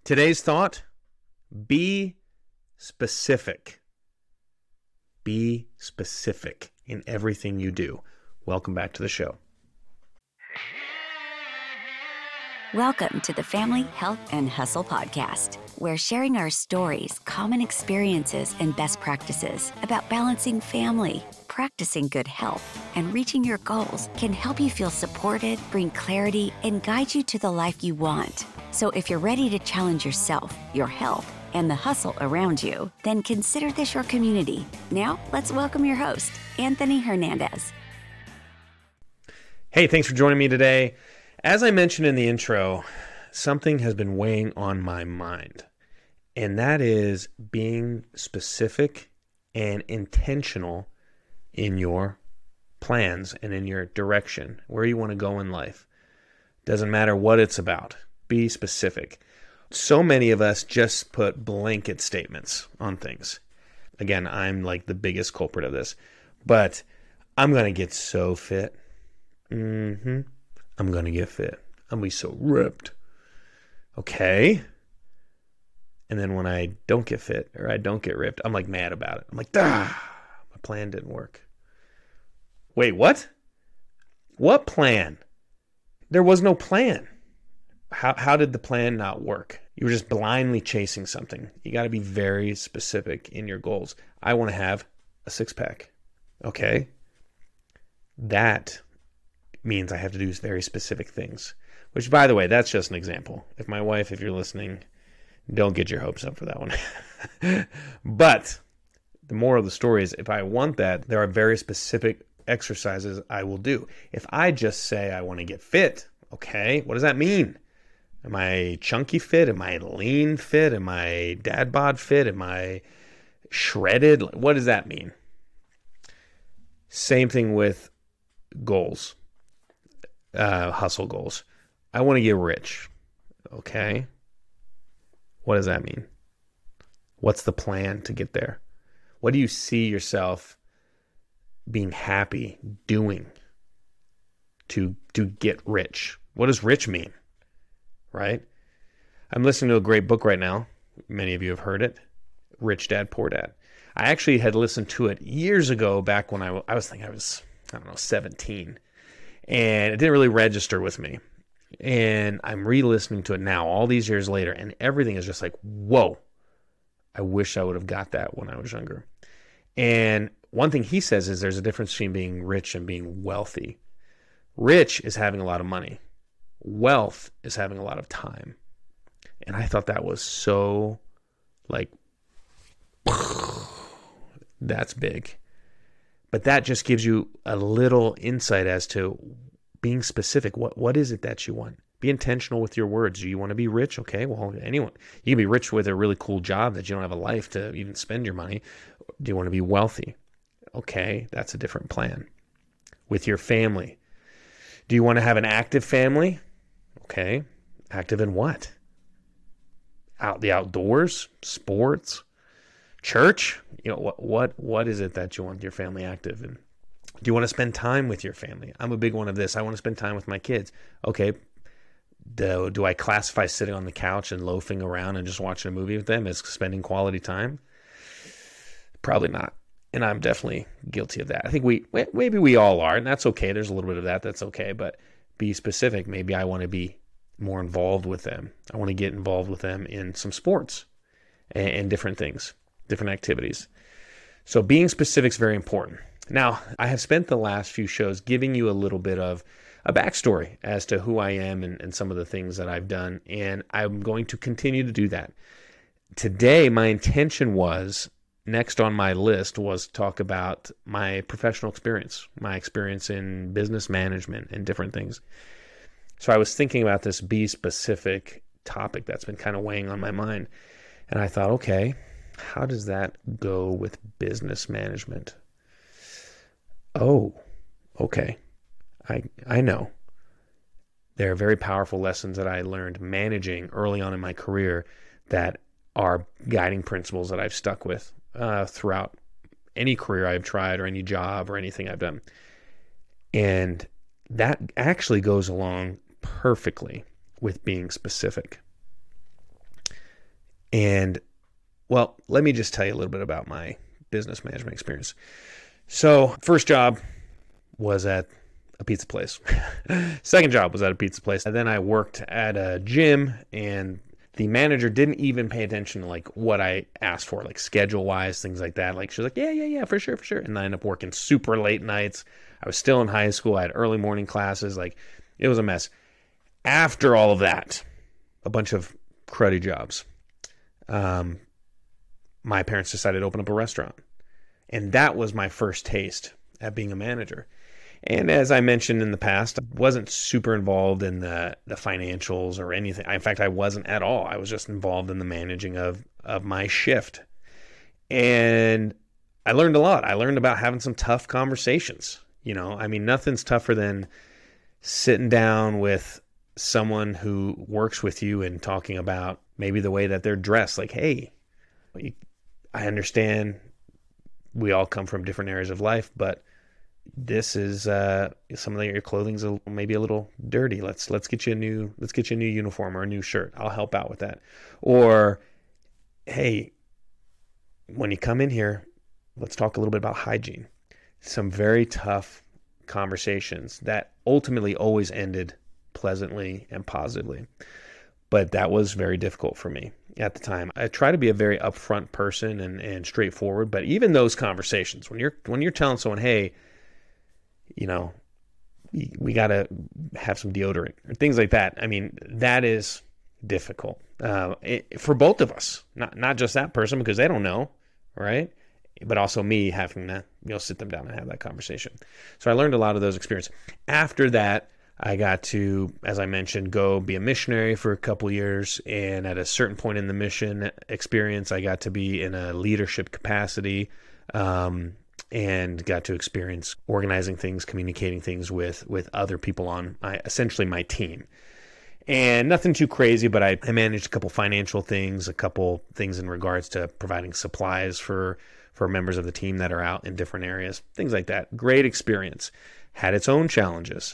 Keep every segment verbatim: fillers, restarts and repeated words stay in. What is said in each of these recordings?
Today's thought, be specific. Be specific in everything you do. Welcome back to the show. Welcome to the Family, Health, and Hustle podcast, where sharing our stories, common experiences, and best practices about balancing family, practicing good health, and reaching your goals can help you feel supported, bring clarity, and guide you to the life you want. So if you're ready to challenge yourself, your health, and the hustle around you, then consider this your community. Now, let's welcome your host, Anthony Hernandez. Hey, thanks for joining me today. As I mentioned in the intro, something has been weighing on my mind, and that is being specific and intentional in your plans and in your direction, where you want to go in life. Doesn't matter what it's about. Be specific. So many of us just put blanket statements on things. Again, I'm like the biggest culprit of this, but I'm going to get so fit. Mm-hmm. I'm going to get fit. I'm going to be so ripped. Okay. And then when I don't get fit or I don't get ripped, I'm like mad about it. I'm like, ah, my plan didn't work. Wait, what? What plan? There was no plan. How how did the plan not work? You were just blindly chasing something. You got to be very specific in your goals. I want to have a six pack. Okay. That means I have to do very specific things, which, by the way, that's just an example. If my wife, if you're listening, don't get your hopes up for that one. But the moral of the story is, if I want that, there are very specific exercises I will do. If I just say I want to get fit, okay, what does that mean? Am I chunky fit? Am I lean fit? Am I dad bod fit? Am I shredded? What does that mean? Same thing with goals. Uh, hustle goals. I want to get rich. Okay. What does that mean? What's the plan to get there? What do you see yourself being happy doing to, to get rich? What does rich mean? Right? I'm listening to a great book right now. Many of you have heard it. Rich Dad, Poor Dad. I actually had listened to it years ago, back when I, I was thinking I was, I don't know, seventeen. And it didn't really register with me. And I'm re-listening to it now, all these years later, and everything is just like, whoa, I wish I would have got that when I was younger. And one thing he says is there's a difference between being rich and being wealthy. Rich is having a lot of money. Wealth is having a lot of time. And I thought that was so, like, that's big. But that just gives you a little insight as to being specific. What What is it that you want? Be intentional with your words. Do you want to be rich? Okay, well, anyone. You can be rich with a really cool job that you don't have a life to even spend your money. Do you want to be wealthy? Okay, that's a different plan. With your family. Do you want to have an active family? Okay, active in what? Out the outdoors? Sports? Church? You know, what what what is it that you want your family active in? Do you want to spend time with your family? I'm a big one of this. I want to spend time with my kids. Okay, do, do I classify sitting on the couch and loafing around and just watching a movie with them as spending quality time? Probably not. And I'm definitely guilty of that. I think we maybe we all are, and that's okay. There's a little bit of that. That's okay. But be specific. Maybe I want to be more involved with them. I want to get involved with them in some sports and, and different things. Different activities. So being specific is very important. Now, I have spent the last few shows giving you a little bit of a backstory as to who I am and, and some of the things that I've done, and I'm going to continue to do that. Today, my intention was, next on my list, was to talk about my professional experience, my experience in business management and different things. So I was thinking about this be specific topic that's been kind of weighing on my mind, and I thought, okay, how does that go with business management? Oh, okay. I I know. There are very powerful lessons that I learned managing early on in my career that are guiding principles that I've stuck with uh, throughout any career I've tried or any job or anything I've done. And that actually goes along perfectly with being specific. And, well, let me just tell you a little bit about my business management experience. So, first job was at a pizza place. Second job was at a pizza place. And then I worked at a gym, and the manager didn't even pay attention to like what I asked for, like schedule wise, things like that. Like she was like, yeah, yeah, yeah, for sure, for sure. And I ended up working super late nights. I was still in high school. I had early morning classes. Like it was a mess. After all of that, a bunch of cruddy jobs. Um, my parents decided to open up a restaurant. And that was my first taste at being a manager. And as I mentioned in the past, I wasn't super involved in the, the financials or anything. In fact, I wasn't at all. I was just involved in the managing of, of my shift. And I learned a lot. I learned about having some tough conversations. You know, I mean, nothing's tougher than sitting down with someone who works with you and talking about maybe the way that they're dressed. Like, hey, I understand we all come from different areas of life, but this is uh, some of your clothing's a, maybe a little dirty. Let's let's get you a new let's get you a new uniform or a new shirt. I'll help out with that. Or, hey, when you come in here, let's talk a little bit about hygiene. Some very tough conversations that ultimately always ended pleasantly and positively. But that was very difficult for me at the time. I try to be a very upfront person and, and straightforward. But even those conversations, when you're when you're telling someone, hey, you know, we, we got to have some deodorant or things like that. I mean, that is difficult uh, it, for both of us, not not just that person because they don't know, right? But also me having to, you know, sit them down and have that conversation. So I learned a lot of those experiences. After that, I got to, as I mentioned, go be a missionary for a couple years. And at a certain point in the mission experience, I got to be in a leadership capacity. Um, and got to experience organizing things, communicating things with, with other people on my, essentially my team. And nothing too crazy, but I, I managed a couple financial things, a couple things in regards to providing supplies for, for members of the team that are out in different areas, things like that. Great experience. Had its own challenges.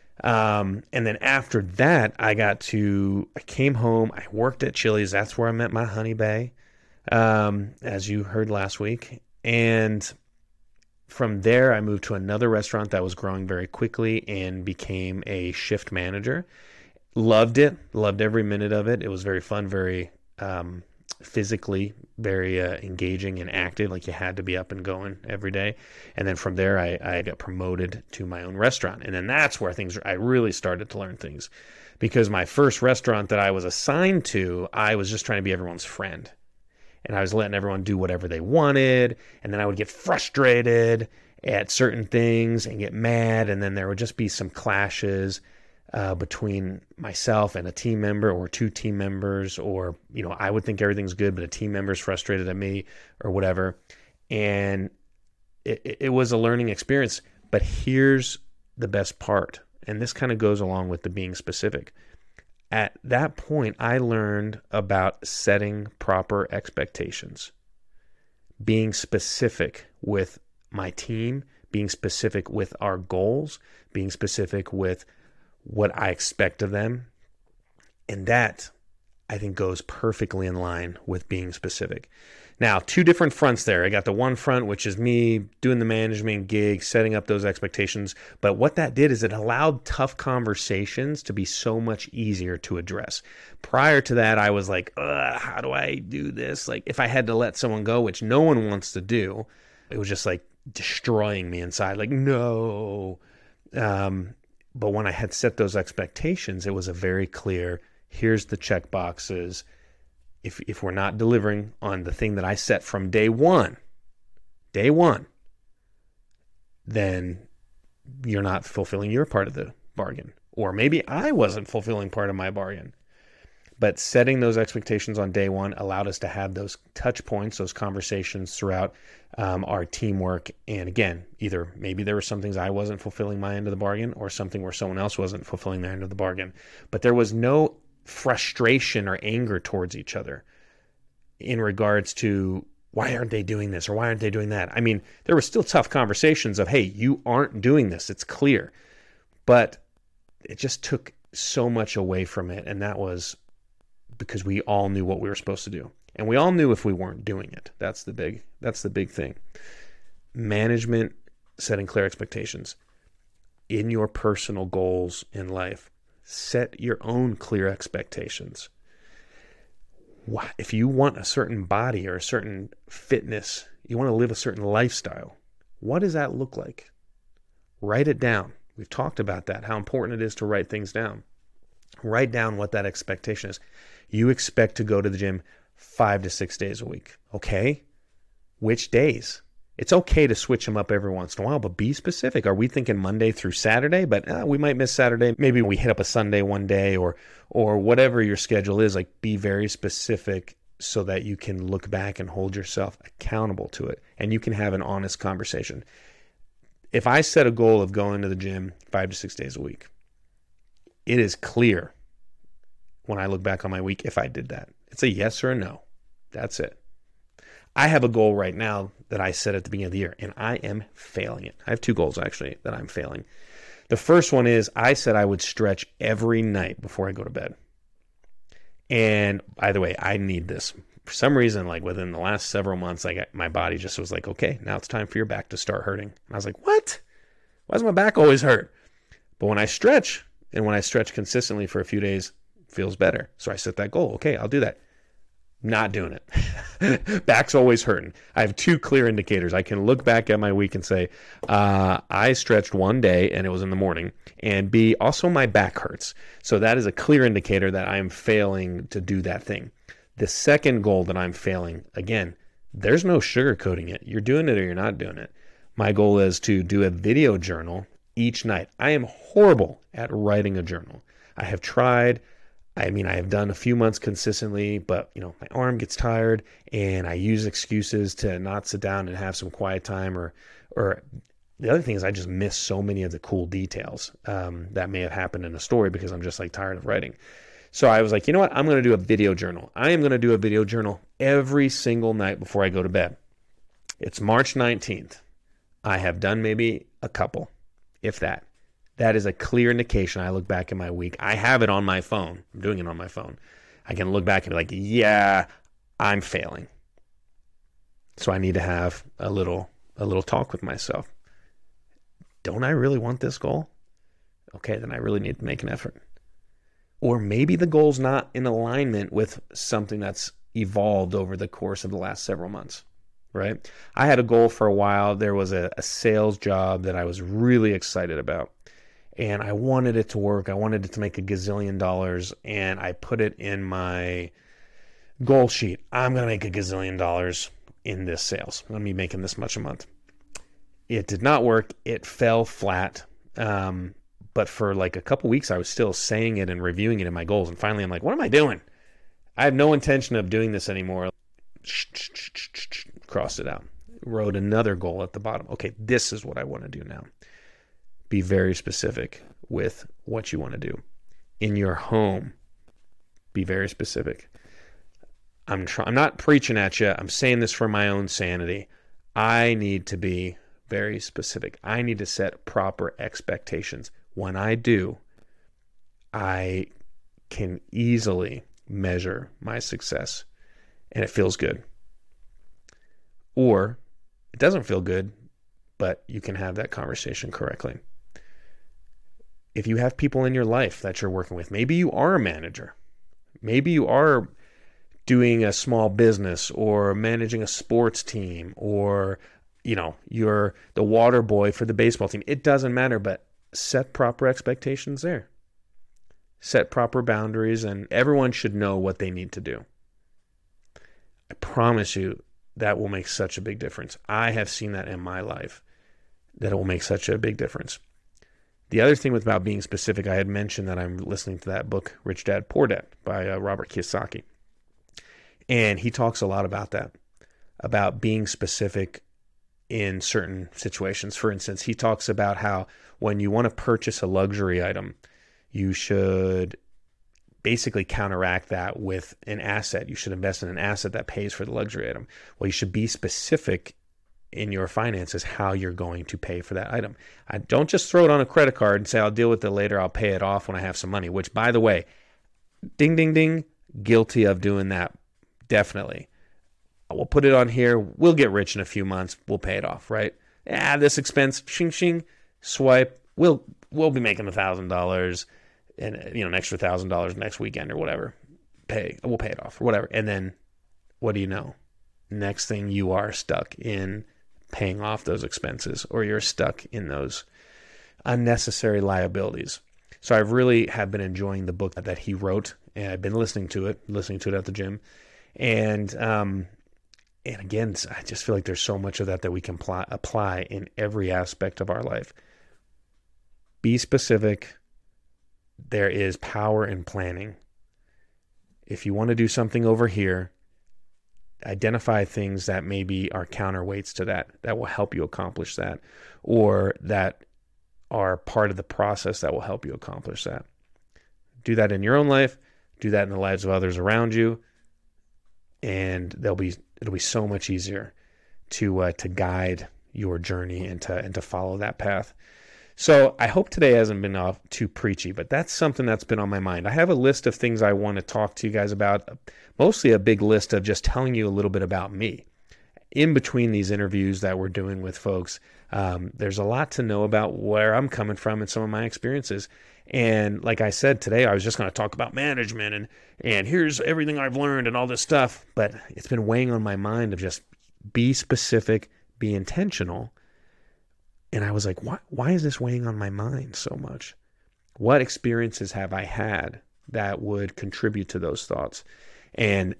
Um, and then after that, I got to, I came home, I worked at Chili's. That's where I met my honey bae, um, as you heard last week. And from there, I moved to another restaurant that was growing very quickly and became a shift manager. Loved it. Loved every minute of it. It was very fun, very um, physically, very uh, engaging and active. Like you had to be up and going every day. And then from there, I, I got promoted to my own restaurant. And then that's where things, I really started to learn things. Because my first restaurant that I was assigned to, I was just trying to be everyone's friend. And I was letting everyone do whatever they wanted. And then I would get frustrated at certain things and get mad. And then there would just be some clashes uh, between myself and a team member or two team members. Or, you know, I would think everything's good, but a team member's frustrated at me or whatever. And it, it was a learning experience. But here's the best part. And this kind of goes along with the being specific. At that point, I learned about setting proper expectations, being specific with my team, being specific with our goals, being specific with what I expect of them. And that, I think, goes perfectly in line with being specific. Now, two different fronts there. I got the one front, which is me doing the management gig, setting up those expectations. But what that did is it allowed tough conversations to be so much easier to address. Prior to that, I was like, Ugh, how do I do this? Like if I had to let someone go, which no one wants to do, it was just like destroying me inside. Like, no. Um, but when I had set those expectations, it was a very clear, here's the check boxes. If if we're not delivering on the thing that I set from day one, day one, then you're not fulfilling your part of the bargain. Or maybe I wasn't fulfilling part of my bargain. But setting those expectations on day one allowed us to have those touch points, those conversations throughout um, our teamwork. And again, either maybe there were some things I wasn't fulfilling my end of the bargain or something where someone else wasn't fulfilling their end of the bargain. But there was no frustration or anger towards each other in regards to why aren't they doing this or why aren't they doing that? I mean, there were still tough conversations of, hey, you aren't doing this. It's clear. But it just took so much away from it. And that was because we all knew what we were supposed to do. And we all knew if we weren't doing it. That's the big, that's the big thing. Management, setting clear expectations. In your personal goals in life, set your own clear expectations. If you want a certain body or a certain fitness, you want to live a certain lifestyle, what does that look like? Write it down. We've talked about that, how important it is to write things down. Write down what that expectation is. You expect to go to the gym five to six days a week. Okay. Which days? It's okay to switch them up every once in a while, but be specific. Are we thinking Monday through Saturday? But uh, we might miss Saturday. Maybe we hit up a Sunday one day, or or whatever your schedule is. Like, be very specific so that you can look back and hold yourself accountable to it, and you can have an honest conversation. If I set a goal of going to the gym five to six days a week, it is clear when I look back on my week if I did that. It's a yes or a no. That's it. I have a goal right now that I set at the beginning of the year, and I am failing it. I have two goals, actually, that I'm failing. The first one is I said I would stretch every night before I go to bed. And by the way, I need this. For some reason, like within the last several months, like my body just was like, okay, now it's time for your back to start hurting. And I was like, what? Why does my back always hurt? But when I stretch, and when I stretch consistently for a few days, it feels better. So I set that goal. Okay, I'll do that. Not doing it. Back's always hurting. I have two clear indicators. I can look back at my week and say, uh, I stretched one day and it was in the morning. And B, also my back hurts. So that is a clear indicator that I'm failing to do that thing. The second goal that I'm failing, again, there's no sugarcoating it. You're doing it or you're not doing it. My goal is to do a video journal each night. I am horrible at writing a journal. I have tried. I mean, I have done a few months consistently, but, you know, my arm gets tired and I use excuses to not sit down and have some quiet time, or, or the other thing is I just miss so many of the cool details um, that may have happened in a story because I'm just like tired of writing. So I was like, you know what? I'm going to do a video journal. I am going to do a video journal every single night before I go to bed. It's March nineteenth. I have done maybe a couple, if that. That is a clear indication. I look back at my week. I have it on my phone. I'm doing it on my phone. I can look back and be like, yeah, I'm failing. So I need to have a little a little talk with myself. Don't I really want this goal? Okay, then I really need to make an effort. Or maybe the goal's not in alignment with something that's evolved over the course of the last several months, right? I had a goal for a while. There was a, a sales job that I was really excited about. And I wanted it to work. I wanted it to make a gazillion dollars. And I put it in my goal sheet. I'm going to make a gazillion dollars in this sales. I'm going to be making this much a month. It did not work. It fell flat. Um, but for like a couple weeks, I was still saying it and reviewing it in my goals. And finally, I'm like, what am I doing? I have no intention of doing this anymore. Crossed it out. Wrote another goal at the bottom. Okay, this is what I want to do now. Be very specific with what you want to do. In your home, be very specific. I'm try- I'm not preaching at you. I'm saying this for my own sanity. I need to be very specific. I need to set proper expectations. When I do, I can easily measure my success, and it feels good. Or it doesn't feel good, but you can have that conversation correctly. If you have people in your life that you're working with, maybe you are a manager. Maybe you are doing a small business or managing a sports team, or, you know, you're the water boy for the baseball team. It doesn't matter, but set proper expectations there. Set proper boundaries, and everyone should know what they need to do. I promise you that will make such a big difference. I have seen that in my life, that it will make such a big difference. The other thing about being specific, I had mentioned that I'm listening to that book, Rich Dad, Poor Dad, by uh, Robert Kiyosaki. And he talks a lot about that, about being specific in certain situations. For instance, he talks about how when you want to purchase a luxury item, you should basically counteract that with an asset. You should invest in an asset that pays for the luxury item. Well, you should be specific in your finances how you're going to pay for that item. I don't just throw it on a credit card and say, I'll deal with it later, I'll pay it off when I have some money, which, by the way, ding, ding, ding, Guilty of doing that, definitely. We'll put it on here. We'll get rich in a few months. We'll pay it off, right? Yeah, this expense, shing, shing, swipe. We'll we'll be making a thousand dollars and you know an extra thousand dollars next weekend or whatever. Pay, we'll pay it off or whatever. And then, what do you know? Next thing, you are stuck in paying off those expenses, or you're stuck in those unnecessary liabilities. So I really have been enjoying the book that he wrote, and I've been listening to it, listening to it at the gym, and um. And again, I just feel like there's so much of that that we can pl- apply in every aspect of our life. Be specific. There is power in planning. If you want to do something over here, identify things that maybe are counterweights to that, that will help you accomplish that, or that are part of the process that will help you accomplish that. Do that in your own life. Do that in the lives of others around you. And there'll be it'll be so much easier to uh, to guide your journey and to and to follow that path. So I hope today hasn't been off too preachy, but that's something that's been on my mind. I have a list of things I want to talk to you guys about, mostly a big list of just telling you a little bit about me. In between these interviews that we're doing with folks, um, there's a lot to know about where I'm coming from and some of my experiences. And like I said today, I was just going to talk about management and and here's everything I've learned and all this stuff. But it's been weighing on my mind of just be specific, be intentional. And I was like, why, why is this weighing on my mind so much? What experiences have I had that would contribute to those thoughts? And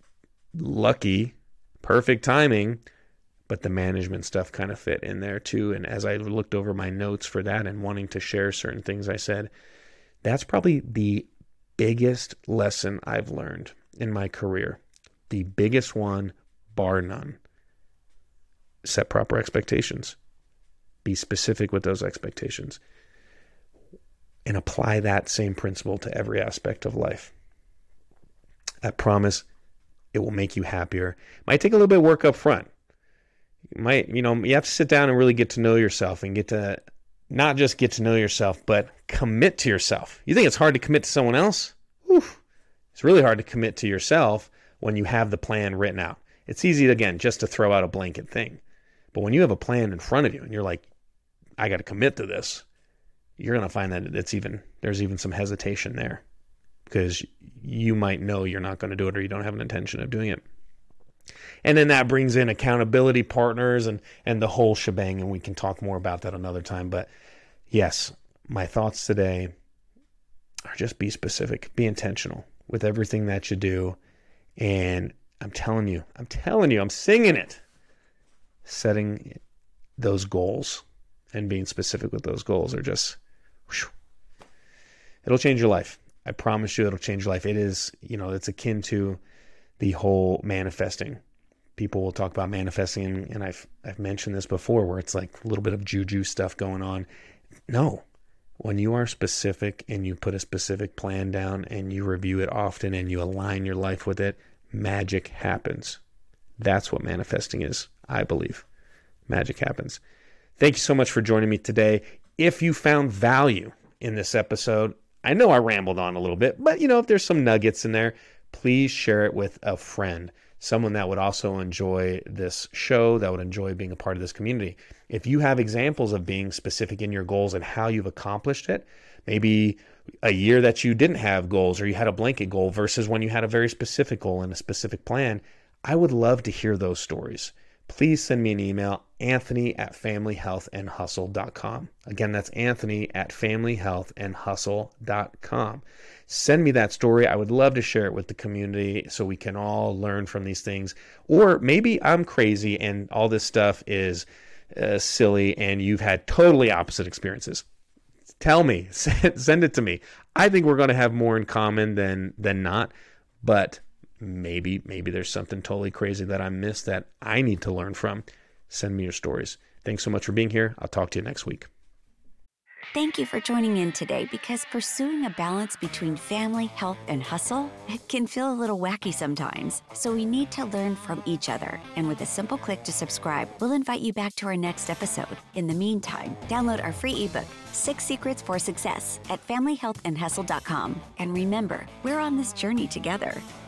lucky, perfect timing, but the management stuff kind of fit in there too. And as I looked over my notes for that and wanting to share certain things, I said, that's probably the biggest lesson I've learned in my career. The biggest one, bar none. Set proper expectations. Be specific with those expectations. And apply that same principle to every aspect of life. I promise it will make you happier. Might take a little bit of work up front. You might, you know, you have to sit down and really get to know yourself and get to not just get to know yourself, but commit to yourself. You think it's hard to commit to someone else? Whew. It's really hard to commit to yourself when you have the plan written out. It's easy, again, just to throw out a blanket thing. But when you have a plan in front of you and you're like, I got to commit to this, you're going to find that it's even, there's even some hesitation there because you might know you're not going to do it or you don't have an intention of doing it. And then that brings in accountability partners and, and the whole shebang, and we can talk more about that another time. But yes, my thoughts today are just be specific, be intentional with everything that you do. And I'm telling you, I'm telling you, I'm singing it. Setting those goals and being specific with those goals are just, whew, it'll change your life. I promise you it'll change your life. It is, you know, it's akin to the whole manifesting. People will talk about manifesting, and I've I've mentioned this before, where it's like a little bit of juju stuff going on. No, when you are specific and you put a specific plan down and you review it often and you align your life with it, magic happens. That's what manifesting is, I believe. Magic happens. Thank you so much for joining me today. If you found value in this episode, I know I rambled on a little bit, but you know, if there's some nuggets in there, please share it with a friend, someone that would also enjoy this show, that would enjoy being a part of this community. If you have examples of being specific in your goals and how you've accomplished it, maybe a year that you didn't have goals or you had a blanket goal versus when you had a very specific goal and a specific plan, I would love to hear those stories. Please send me an email, Anthony at family health and hustle dot com. Again, that's Anthony at family health and hustle dot com. Send me that story. I would love to share it with the community so we can all learn from these things. Or maybe I'm crazy and all this stuff is uh, silly and you've had totally opposite experiences. Tell me, send it to me. I think we're going to have more in common than than not, but maybe maybe there's something totally crazy that I missed that I need to learn from. Send me your stories. Thanks so much for being here. I'll talk to you next week. Thank you for joining in today because pursuing a balance between family, health, and hustle, it can feel a little wacky sometimes. So we need to learn from each other. And with a simple click to subscribe, we'll invite you back to our next episode. In the meantime, download our free ebook, Six Secrets for Success, at family health and hustle dot com. And remember, we're on this journey together.